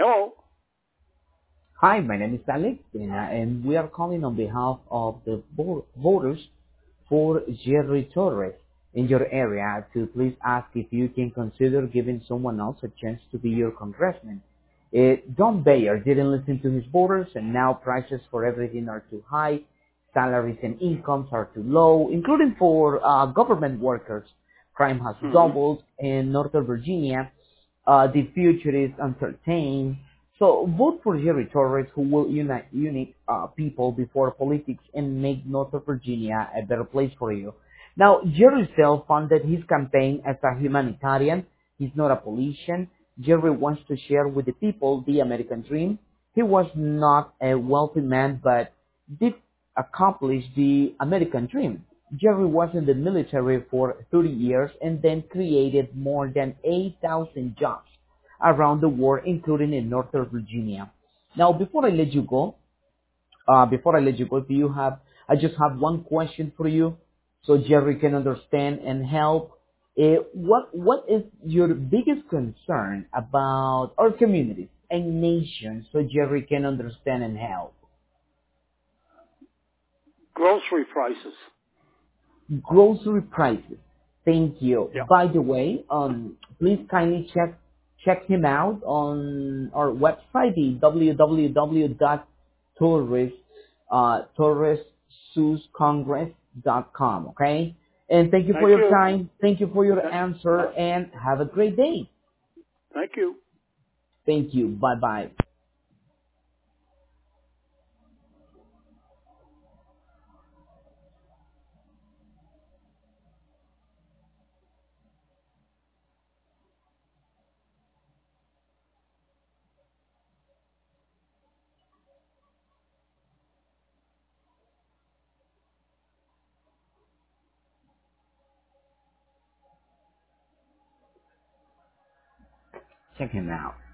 Hello. Hi, my name is Alex, and we are calling on behalf of the voters for Jerry Torres in your area to please ask if you can consider giving someone else a chance to be your congressman. Don Bayer didn't listen to his voters, and now prices for everything are too high, salaries and incomes are too low, including for government workers. Crime has Hmm. doubled in Northern Virginia. The future is uncertain. So vote for Jerry Torres, who will unite people before politics and make Northern Virginia a better place for you. Now, Jerry self-funded his campaign as a humanitarian. He's not a politician. Jerry wants to share with the people the American dream. He was not a wealthy man, but did accomplish the American dream. Jerry was in the military for 30 years and then created more than 8,000 jobs around the world, including in Northern Virginia. Now, if you have, I just have one question for you, so Jerry can understand and help. What is your biggest concern about our communities and nation, so Jerry can understand and help? Grocery prices. Grocery prices. Thank you. Yep. By the way, please kindly check him out on our website, the www.torres torressuscongress.com. Okay, and thank you for Thank your you. time. Thank you for your Th- answer, and have a great day. Thank you. Thank you. Bye bye. Check him out.